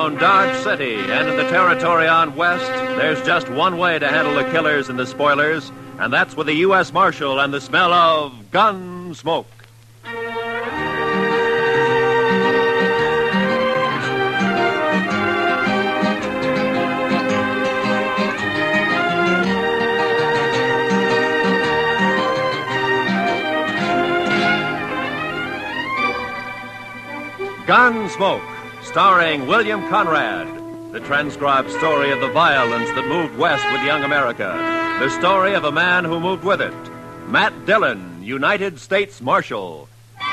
around Dodge City and in the territory on west, there's just one way to handle the killers and the spoilers, and that's with the U.S. Marshal and the smell of gun smoke. Gunsmoke, starring William Conrad. The transcribed story of the violence that moved west with young America. The story of a man who moved with it. Matt Dillon, United States Marshal.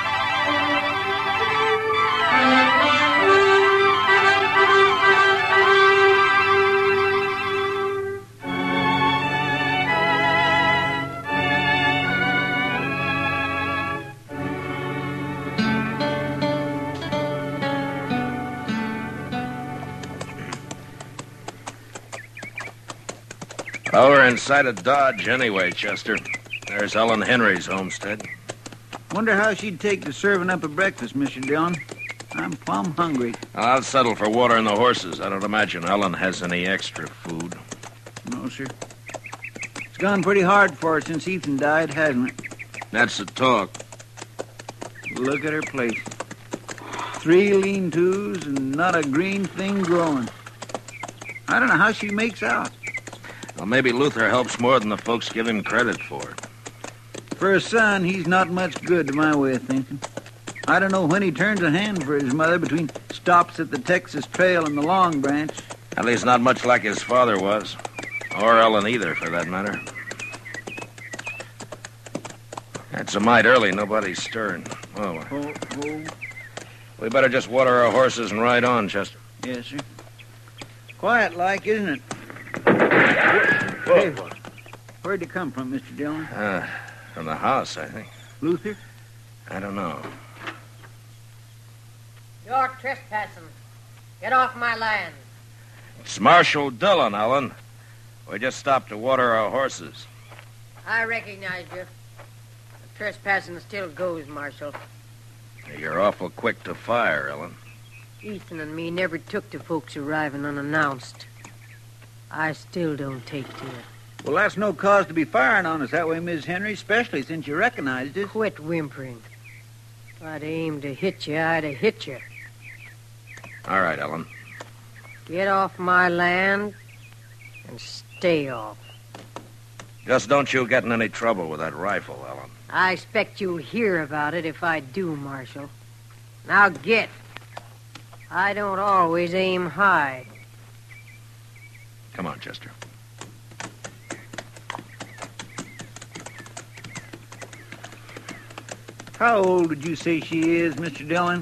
Well, we're inside of Dodge anyway, Chester. There's Ellen Henry's homestead. Wonder how she'd take to serving up a breakfast, Mr. Dillon. I'm plumb hungry. I'll settle for water and the horses. I don't imagine Ellen has any extra food. No, sir. It's gone pretty hard for her since Ethan died, hasn't it? That's the talk. Look at her place. 3 lean-tos and not a green thing growing. I don't know how she makes out. Well, maybe Luther helps more than the folks give him credit for. For a son, he's not much good to my way of thinking. I don't know when he turns a hand for his mother between stops at the Texas Trail and the Long Branch. At least not much like his father was. Or Ellen either, for that matter. It's a mite early. Nobody's stirring. Oh. We better just water our horses and ride on, Chester. Yes, sir. Quiet like, isn't it? Whoa. Hey, where'd it come from, Mr. Dillon? From the house, I think. Luther? I don't know. You're trespassing. Get off my land. It's Marshal Dillon, Ellen. We just stopped to water our horses. I recognize you. The trespassing still goes, Marshal. You're awful quick to fire, Ellen. Ethan and me never took to folks arriving unannounced. I still don't take to it. Well, that's no cause to be firing on us that way, Miss Henry, especially since you recognized us. Quit whimpering. If I'd aimed to hit you, I'd have hit you. All right, Ellen. Get off my land and stay off. Just don't you get in any trouble with that rifle, Ellen. I expect you'll hear about it if I do, Marshal. Now get. I don't always aim high. Come on, Chester. How old would you say she is, Mr. Dillon?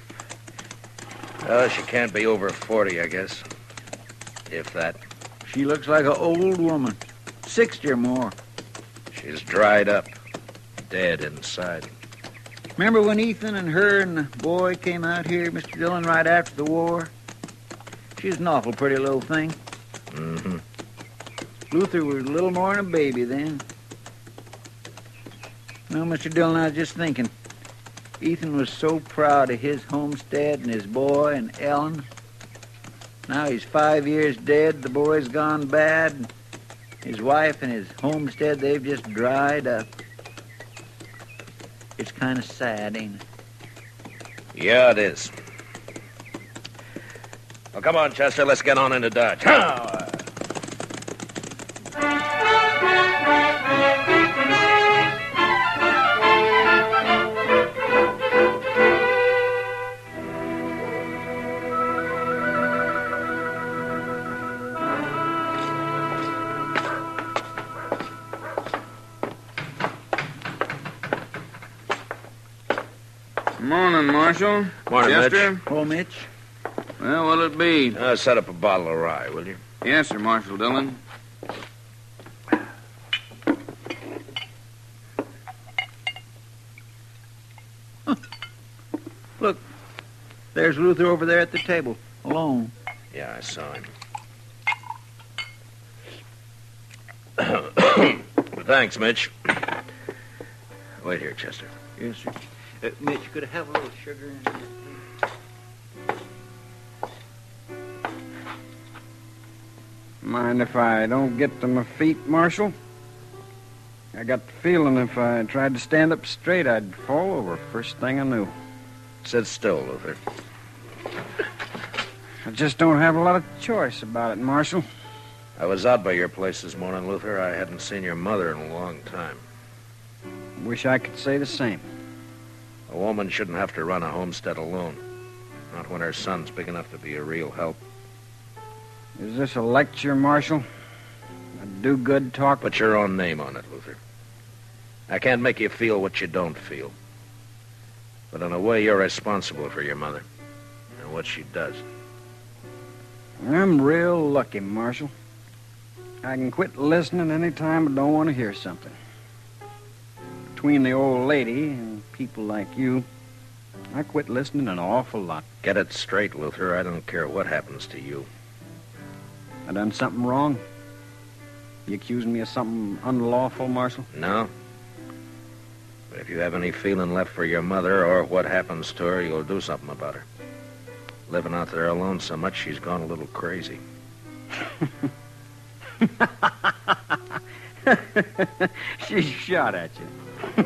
She can't be over 40, I guess. If that. She looks like an old woman. 60 or more. She's dried up. Dead inside. Remember when Ethan and her and the boy came out here, Mr. Dillon, right after the war? She's an awful pretty little thing. Mm-hmm. Luther was a little more than a baby then. No, Mr. Dillon, I was just thinking. Ethan was so proud of his homestead and his boy and Ellen. Now he's 5 years dead, the boy's gone bad. His wife and his homestead, they've just dried up. It's kind of sad, ain't it? Yeah, it is. Well, come on, Chester, let's get on into Dodge. Morning, Marshal. Morning, Chester. Mitch. Oh, Mitch? Well, what'll it be? Set up a bottle of rye, will you? Yes, sir, Marshal Dillon. Look, there's Luther over there at the table, alone. Yeah, I saw him. Thanks, Mitch. Wait here, Chester. Yes, sir. Mitch, could I have a little sugar in there, please? Mind if I don't get to my feet, Marshal? I got the feeling if I tried to stand up straight, I'd fall over first thing I knew. Sit still, Luther. I just don't have a lot of choice about it, Marshal. I was out by your place this morning, Luther. I hadn't seen your mother in a long time. Wish I could say the same. A woman shouldn't have to run a homestead alone. Not when her son's big enough to be a real help. Is this a lecture, Marshal? A do-good talk? Put your own name on it, Luther. I can't make you feel what you don't feel. But in a way, you're responsible for your mother and what she does. I'm real lucky, Marshal. I can quit listening any time I don't want to hear something. Between the old lady and people like you, I quit listening an awful lot. Get it straight, Luther. I don't care what happens to you. I done something wrong? You accusing me of something unlawful, Marshal? No. But if you have any feeling left for your mother or what happens to her, you'll do something about her. Living out there alone so much, she's gone a little crazy. She shot at you.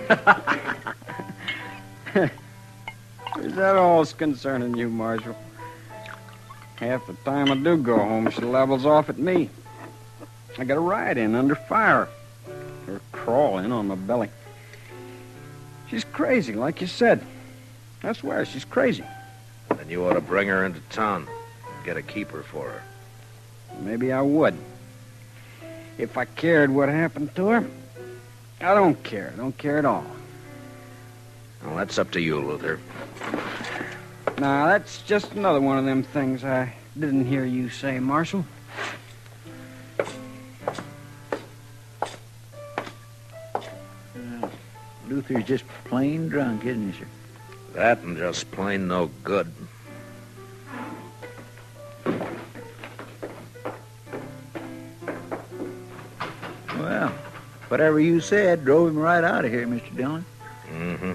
Is that all's concerning you, Marshal? Half the time I do go home, she levels off at me. I got a ride in under fire. Her crawling on my belly. She's crazy, like you said. I swear, she's crazy. Then you ought to bring her into town. Get a keeper for her. Maybe I would. If I cared what happened to her. I don't care. I don't care at all. Well, that's up to you, Luther. Now, that's just another one of them things I didn't hear you say, Marshal. Luther's just plain drunk, isn't he, sir? That and just plain no good. Well, whatever you said drove him right out of here, Mr. Dillon. Mm-hmm.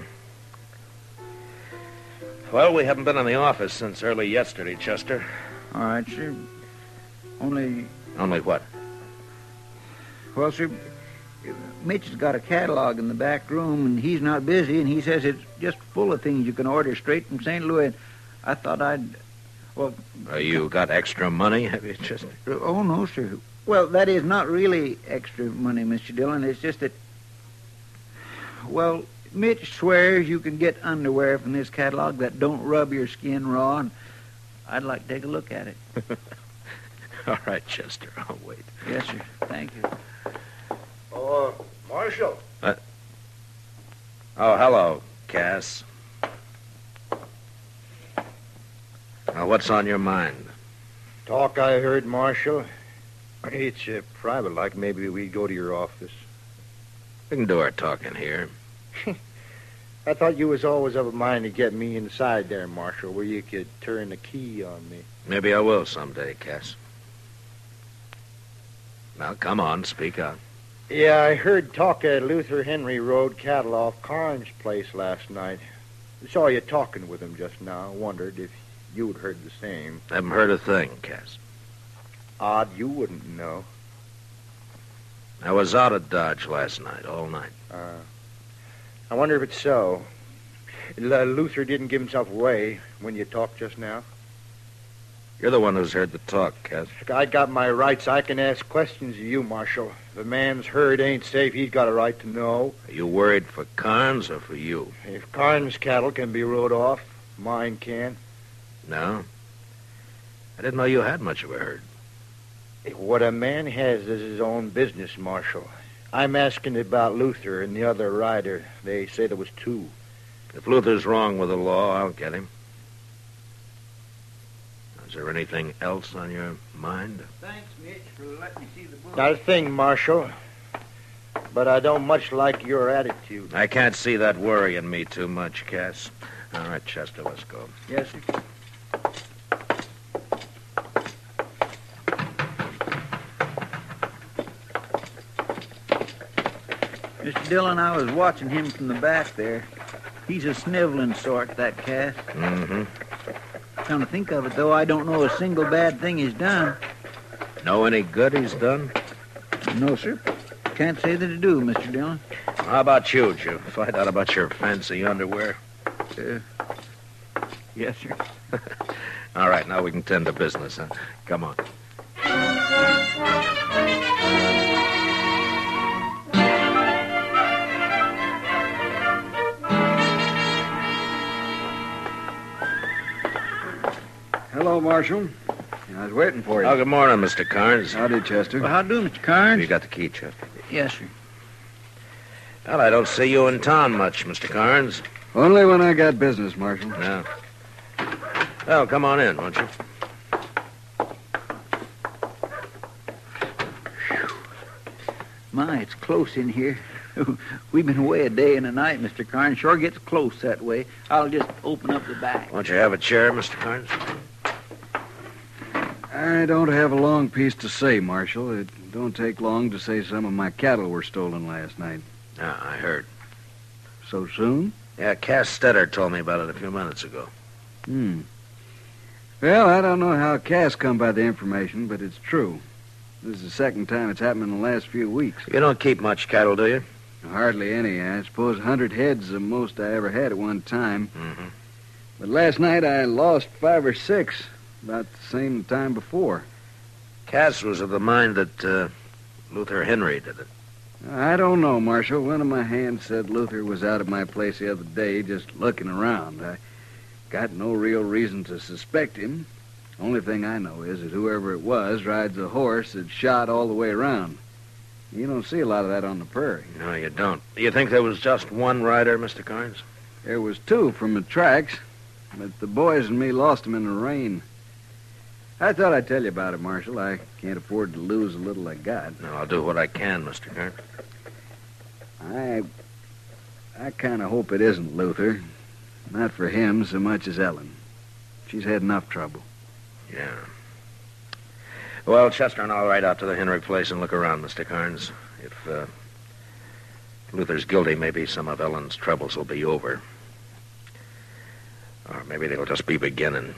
Well, we haven't been in the office since early yesterday, Chester. All right, sir. Only what? Well, sir, Mitch has got a catalog in the back room, and he's not busy, and he says it's just full of things you can order straight from St. Louis. I thought well... You got extra money, have you, Chester? Oh, no, sir. Well, that is not really extra money, Mr. Dillon. It's just that... Well, Mitch swears you can get underwear from this catalog that don't rub your skin raw, and I'd like to take a look at it. All right, Chester, I'll wait. Yes, sir. Thank you. Oh, Marshal. Oh, hello, Cass. Now, what's on your mind? Talk I heard, Marshal. It's private, like maybe we go to your office. We can do our talking here. I thought you was always of a mind to get me inside there, Marshal, where you could turn the key on me. Maybe I will someday, Cass. Now, come on, speak out. Yeah, I heard talk at Luther Henry Road cattle off Carnes' place last night. Saw you talking with him just now. Wondered if you'd heard the same. Haven't heard a thing, Cass. Odd you wouldn't know. I was out at Dodge last night, all night. I wonder if it's so. Luther didn't give himself away when you talked just now. You're the one who's heard the talk, Cass. I got my rights. I can ask questions of you, Marshal. If a man's herd ain't safe, he's got a right to know. Are you worried for Carnes or for you? If Carnes' cattle can be rode off, mine can. No? I didn't know you had much of a herd. What a man has is his own business, Marshal. I'm asking about Luther and the other rider. They say there was two. If Luther's wrong with the law, I'll get him. Is there anything else on your mind? Thanks, Mitch, for letting me see the book. Not a thing, Marshal. But I don't much like your attitude. I can't see that worrying me too much, Cass. All right, Chester, let's go. Yes, sir. Mr. Dillon, I was watching him from the back there. He's a sniveling sort, that Cass. Mm-hmm. Come to think of it, though, I don't know a single bad thing he's done. Know any good he's done? No, sir. Can't say that I do, Mr. Dillon. How about you? Did you find out about your fancy underwear? Yes, sir. All right, now we can tend to business, huh? Come on. Hello, Marshal. I was waiting for you. Oh, good morning, Mr. Carnes. Howdy, Chester. Well, how do, Mr. Carnes? You got the key, Chester. Yes, sir. Well, I don't see you in town much, Mr. Carnes. Only when I got business, Marshal. No. Well, come on in, won't you? My, it's close in here. We've been away a day and a night, Mr. Carnes. Sure gets close that way. I'll just open up the back. Won't you have a chair, Mr. Carnes? I don't have a long piece to say, Marshal. It don't take long to say some of my cattle were stolen last night. Yeah, I heard. So soon? Yeah, Cass Stetter told me about it a few minutes ago. Well, I don't know how Cass come by the information, but it's true. This is the second time it's happened in the last few weeks. You don't keep much cattle, do you? Hardly any. I suppose 100 head's the most I ever had at one time. Mm-hmm. But last night I lost 5 or 6, about the same time before. Cass was of the mind that Luther Henry did it. I don't know, Marshal. One of my hands said Luther was out at my place the other day just looking around. I got no real reason to suspect him. Only thing I know is that whoever it was rides a horse that's shot all the way around. You don't see a lot of that on the prairie. No, you don't. You think there was just one rider, Mr. Carnes? There was 2 from the tracks, but the boys and me lost them in the rain. I thought I'd tell you about it, Marshal. I can't afford to lose the little I got. No, I'll do what I can, Mr. Carnes. I kind of hope it isn't Luther. Not for him so much as Ellen. She's had enough trouble. Yeah. Well, Chester and I'll ride out to the Henry place and look around, Mr. Carnes. If Luther's guilty, maybe some of Ellen's troubles will be over. Or maybe they'll just be beginning.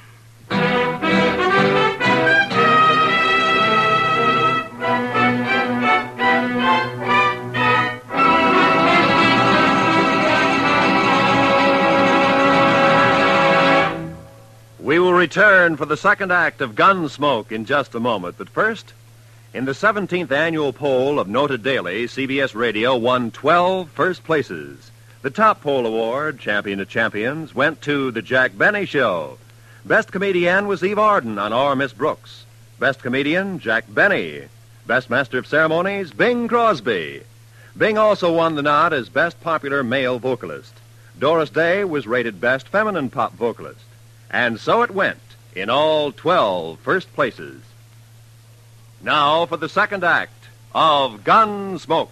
We will return for the second act of Gunsmoke in just a moment. But first, in the 17th annual poll of Noted Daily, CBS Radio won 12 first places. The top poll award, Champion of Champions, went to The Jack Benny Show. Best comedian was Eve Arden on Our Miss Brooks. Best comedian, Jack Benny. Best Master of Ceremonies, Bing Crosby. Bing also won the nod as Best Popular Male Vocalist. Doris Day was rated Best Feminine Pop Vocalist. And so it went, in all 12 first places. Now for the second act of Gunsmoke.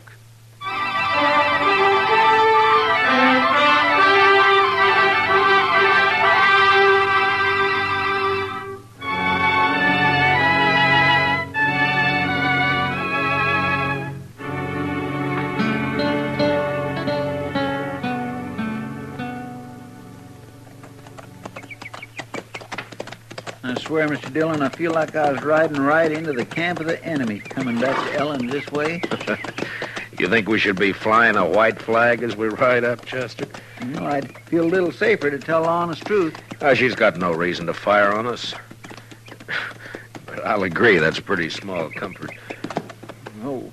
I swear, Mr. Dillon, I feel like I was riding right into the camp of the enemy, coming back to Ellen this way. You think we should be flying a white flag as we ride up, Chester? You know, I'd feel a little safer to tell the honest truth. She's got no reason to fire on us. But I'll agree, that's pretty small comfort. Oh.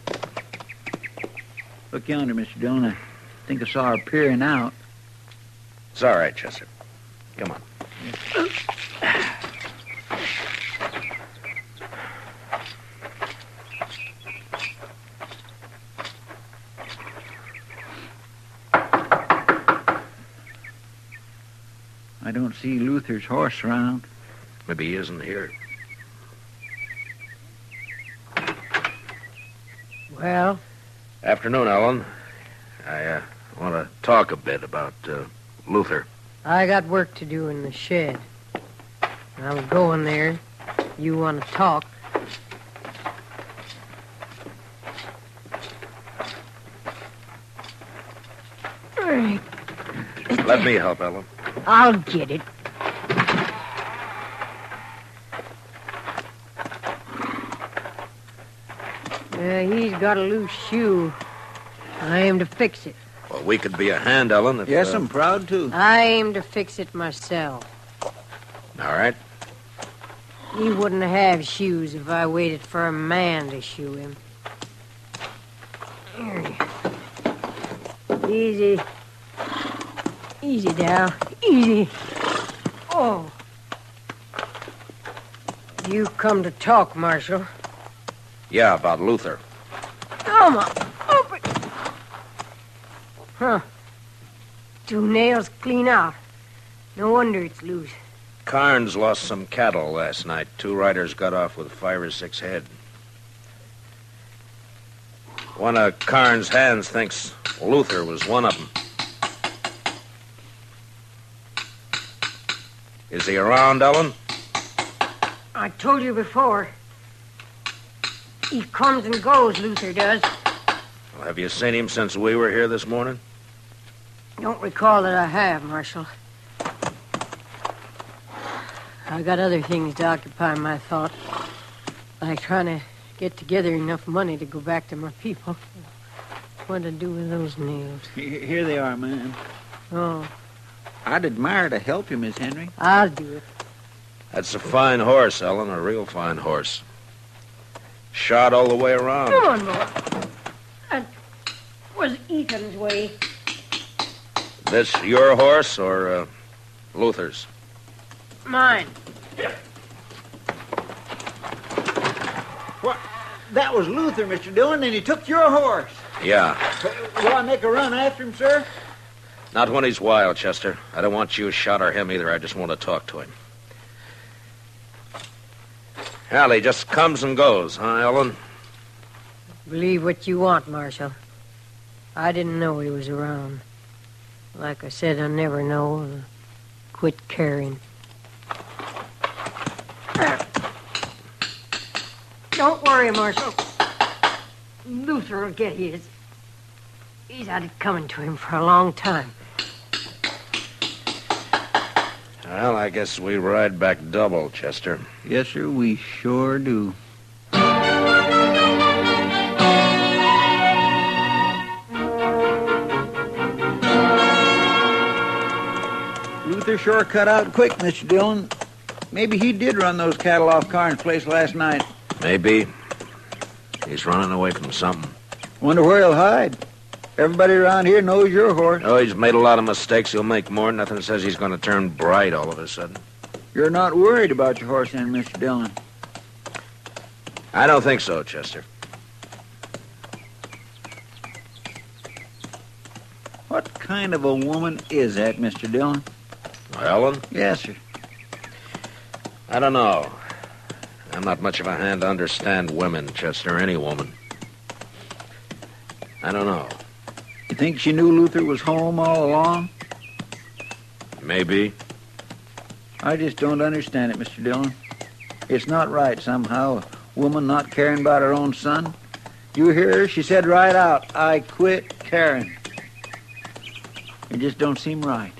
Look yonder, Mr. Dillon. I think I saw her peering out. It's all right, Chester. Come on. I don't see Luther's horse around. Maybe he isn't here. Well? Afternoon, Ellen. I want to talk a bit about Luther. I got work to do in the shed. I'm going there. You want to talk? All right. Let me help, Ellen. I'll get it. He's got a loose shoe. I aim to fix it. Well, we could be a hand, Ellen. If, Yes, I'm proud to. I aim to fix it myself. All right. He wouldn't have shoes if I waited for a man to shoe him. Easy. Easy, Dal. Easy. Oh. You come to talk, Marshal. Yeah, about Luther. Come on. Open. Huh. 2 nails clean out. No wonder it's loose. Carnes lost some cattle last night. 2 riders got off with 5 or 6 head. One of Carnes' hands thinks Luther was one of them. Is he around, Ellen? I told you before. He comes and goes, Luther does. Well, have you seen him since we were here this morning? Don't recall that I have, Marshal. I got other things to occupy my thought, like trying to get together enough money to go back to my people. What to do with those nails? Here they are, man. Oh, I'd admire to help you, Miss Henry. I'll do it. That's a fine horse, Ellen, a real fine horse. Shot all the way around. Come on, boy. That was Ethan's way. This your horse or Luther's? Mine. What? That was Luther, Mr. Dillon, and he took your horse. Yeah. Will I make a run after him, sir? Not when he's wild, Chester. I don't want you shot or him either. I just want to talk to him. Hell, he just comes and goes, huh, Ellen? Believe what you want, Marshal. I didn't know he was around. Like I said, I never know. And I quit caring. Don't worry, Marshal. Luther will get his. He's had it coming to him for a long time. Well, I guess we ride back double, Chester. Yes, sir, we sure do. Luther sure cut out quick, Mr. Dillon. Maybe he did run those cattle off Carnes' place last night. Maybe. He's running away from something. Wonder where he'll hide. Everybody around here knows your horse. Oh, he's made a lot of mistakes. He'll make more. Nothing says he's going to turn bright all of a sudden. You're not worried about your horse then, Mr. Dillon? I don't think so, Chester. What kind of a woman is that, Mr. Dillon? Ellen? Yes, sir. I don't know. I'm not much of a hand to understand women, Chester, any woman. I don't know. You think she knew Luther was home all along? Maybe. I just don't understand it, Mr. Dillon. It's not right, somehow, a woman not caring about her own son. You hear her? She said right out, I quit caring. It just don't seem right.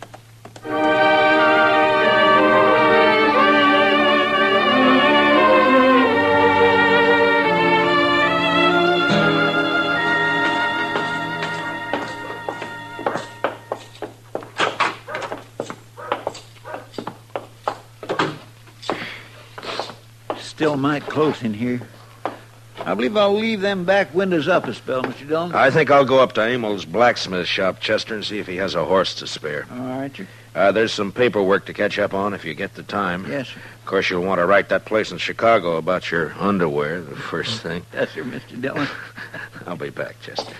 Still might close in here. I believe I'll leave them back windows up a spell, Mr. Dillon. I think I'll go up to Emil's blacksmith shop, Chester, and see if he has a horse to spare. All right, sir. There's some paperwork to catch up on if you get the time. Yes, sir. Of course, you'll want to write that place in Chicago about your underwear, the first thing. Yes, sir, Mr. Dillon. I'll be back, Chester.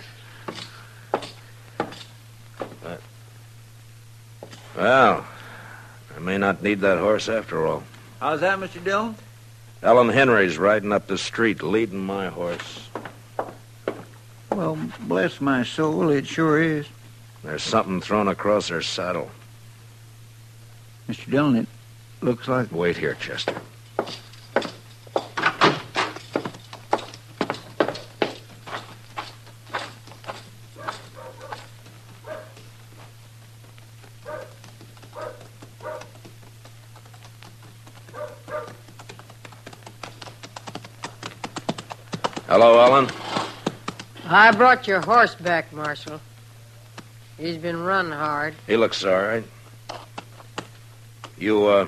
Well, I may not need that horse after all. How's that, Mr. Dillon? Ellen Henry's riding up the street, leading my horse. Well, bless my soul, it sure is. There's something thrown across her saddle. Mr. Dillon, it looks like... Wait here, Chester. Hello, Ellen. I brought your horse back, Marshal. He's been run hard. He looks all right. You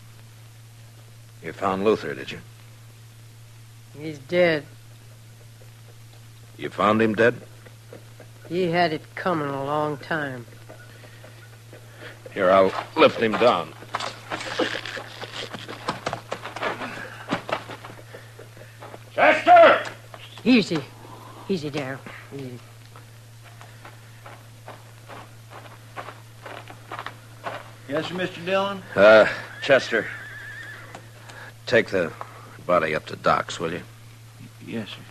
found Luther, did you? He's dead. You found him dead? He had it coming a long time. Here, I'll lift him down. Chester! Easy. Easy, Darrell. Easy. Yes, sir, Mr. Dillon? Chester, take the body up to Doc's, will you? Yes, sir.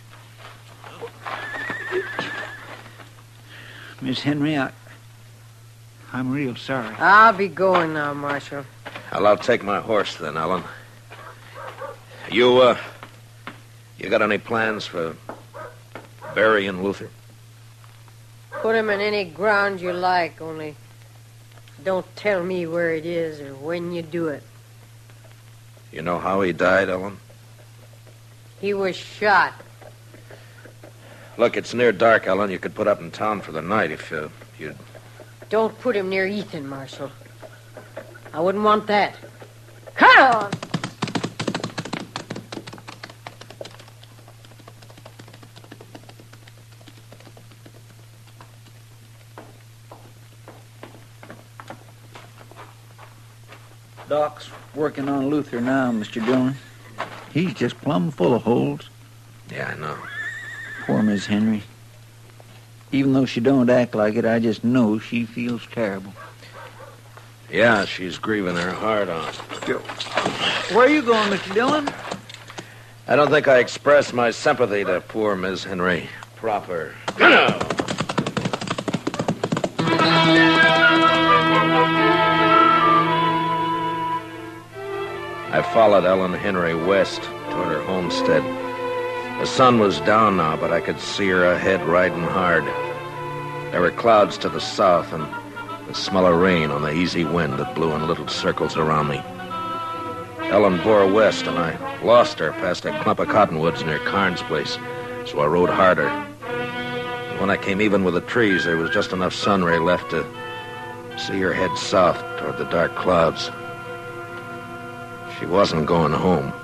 Miss Henry, I'm real sorry. I'll be going now, Marshal. Well, I'll take my horse then, Ellen. You got any plans for burying Luther? Put him in any ground you like, only don't tell me where it is or when you do it. You know how he died, Ellen? He was shot. Look, it's near dark, Ellen. You could put up in town for the night if you'd... Don't put him near Ethan, Marshal. I wouldn't want that. Come on! Doc's working on Luther now, Mr. Dillon. He's just plumb full of holes. Yeah, I know. Poor Miss Henry. Even though she don't act like it, I just know she feels terrible. Yeah, she's grieving her heart out. Where are you going, Mr. Dillon? I don't think I expressed my sympathy to poor Miss Henry proper. I followed Ellen Henry west toward her homestead. The sun was down now, but I could see her ahead riding hard. There were clouds to the south and the smell of rain on the easy wind that blew in little circles around me. Ellen bore west, and I lost her past a clump of cottonwoods near Carnes' place, so I rode harder. And when I came even with the trees, there was just enough sun ray left to see her head south toward the dark clouds. She wasn't going home.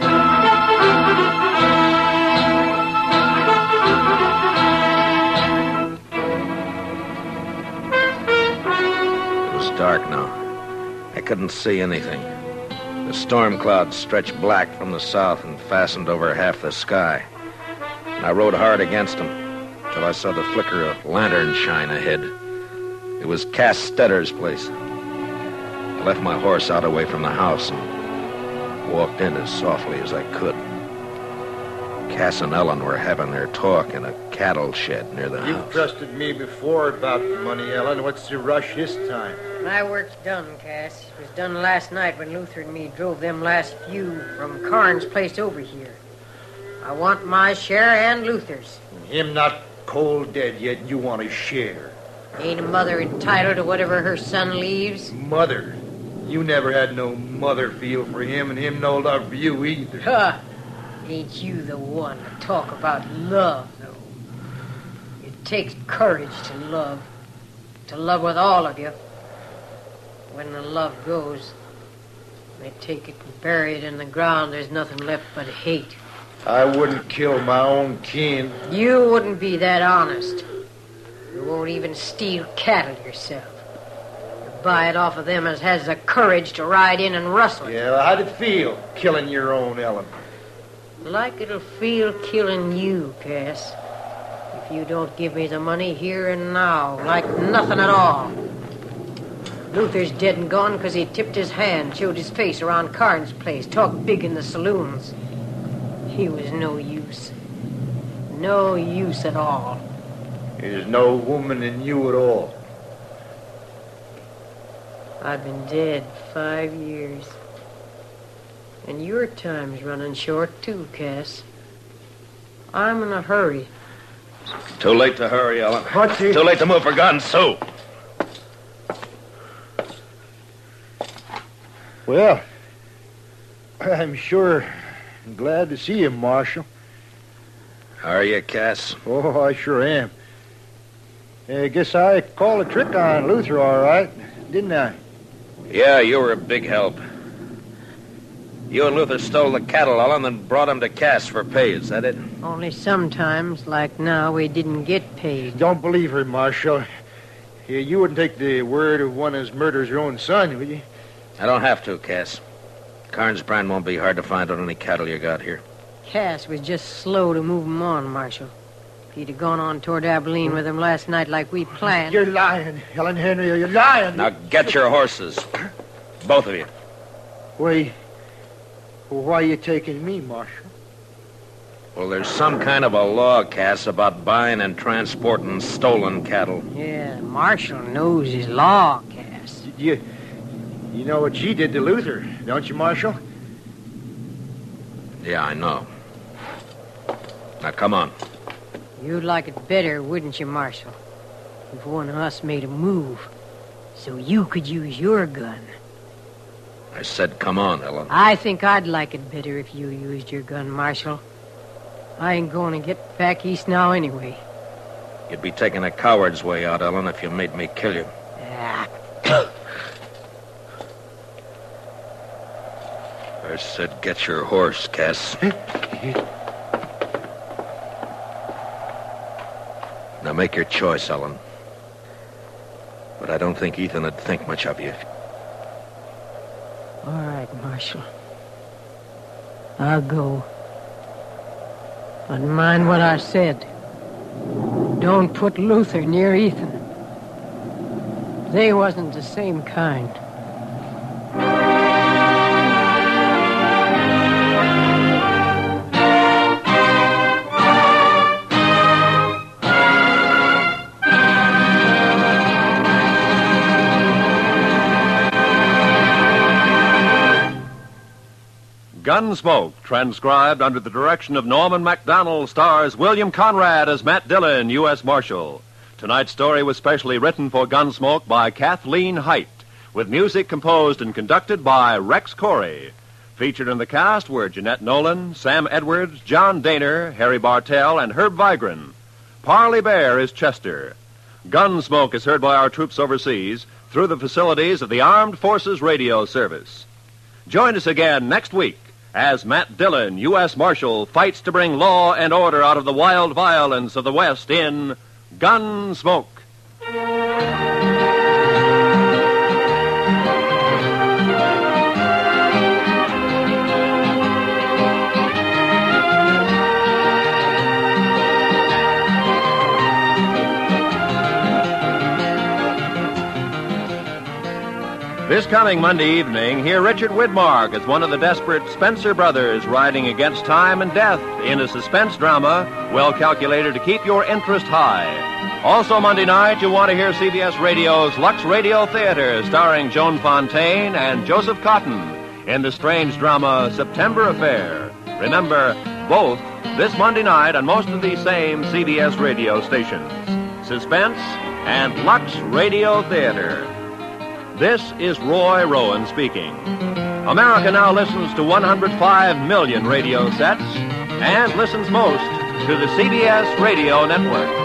It was dark now. I couldn't see anything. The storm clouds stretched black from the south and fastened over half the sky. And I rode hard against them till I saw the flicker of lantern shine ahead. It was Cass Stetter's place. I left my horse out away from the house and walked in as softly as I could. Cass and Ellen were having their talk in a cattle shed near the You've house. trusted me before about the money, Ellen. What's the rush this time? My work's done, Cass. It was done last night when Luther and me drove them last few from Carnes' place over here. I want my share and Luther's. Him not cold dead yet, and you want a share. Ain't a mother entitled to whatever her son leaves? Mother. You never had no mother feel for him, and him no love for you either. Huh. Ain't you the one to talk about love, though? It takes courage to love with all of you. When the love goes, they take it and bury it in the ground. There's nothing left but hate. I wouldn't kill my own kin. You wouldn't be that honest. You won't even steal cattle yourself. You buy it off of them as has the courage to ride in and rustle it. Yeah, well, how'd it feel, killing your own Ellen? Like it'll feel killing you, Cass. If you don't give me the money here and now, like nothing at all. Luther's dead and gone because he tipped his hand, showed his face around Carnes' place, talked big in the saloons. He was no use. No use at all. There's no woman in you at all. I've been dead 5 years. And your time's running short, too, Cass. I'm in a hurry. Too late to hurry, Ellen. What's it? Too late to move for gun soup. Well, I'm sure glad to see you, Marshal. Are you, Cass? Oh, I sure am. I guess I called a trick on Luther all right, didn't I? Yeah, you were a big help. You and Luther stole the cattle, Ellen, and brought them to Cass for pay. Is that it? Only sometimes, like now, we didn't get paid. Don't believe her, Marshal. You wouldn't take the word of one as murders your own son, would you? I don't have to, Cass. Carnes Brand won't be hard to find on any cattle you got here. Cass was just slow to move 'em on, Marshal. If he'd have gone on toward Abilene with him last night like we planned... You're lying, Ellen Henry. You're lying. Now get your horses. Both of you. Why are you taking me, Marshal? Well, there's some kind of a law, Cass, about buying and transporting stolen cattle. Yeah, Marshal knows his law, Cass. You know what she did to Luther, don't you, Marshal? Yeah, I know. Now, come on. You'd like it better, wouldn't you, Marshal? If one of us made a move, so you could use your gun. I said come on, Ellen. I think I'd like it better if you used your gun, Marshal. I ain't going to get back east now anyway. You'd be taking a coward's way out, Ellen, if you made me kill you. Ah. I said get your horse, Cass. Now make your choice, Ellen. But I don't think Ethan would think much of you. All right, Marshal. I'll go. But mind what I said. Don't put Luther near Ethan. They wasn't the same kind. Gunsmoke, transcribed under the direction of Norman MacDonald, stars William Conrad as Matt Dillon, U.S. Marshal. Tonight's story was specially written for Gunsmoke by Kathleen Height, with music composed and conducted by Rex Corey. Featured in the cast were Jeanette Nolan, Sam Edwards, John Daner, Harry Bartell, and Herb Vigran. Parley Bear is Chester. Gunsmoke is heard by our troops overseas through the facilities of the Armed Forces Radio Service. Join us again next week as Matt Dillon, U.S. Marshal, fights to bring law and order out of the wild violence of the West in Gunsmoke. This coming Monday evening, hear Richard Widmark as one of the desperate Spencer brothers riding against time and death in a suspense drama well calculated to keep your interest high. Also Monday night, you'll want to hear CBS Radio's Lux Radio Theater starring Joan Fontaine and Joseph Cotton in the strange drama September Affair. Remember, both this Monday night on most of these same CBS radio stations. Suspense and Lux Radio Theater. This is Roy Rowan speaking. America now listens to 105 million radio sets and listens most to the CBS Radio Network.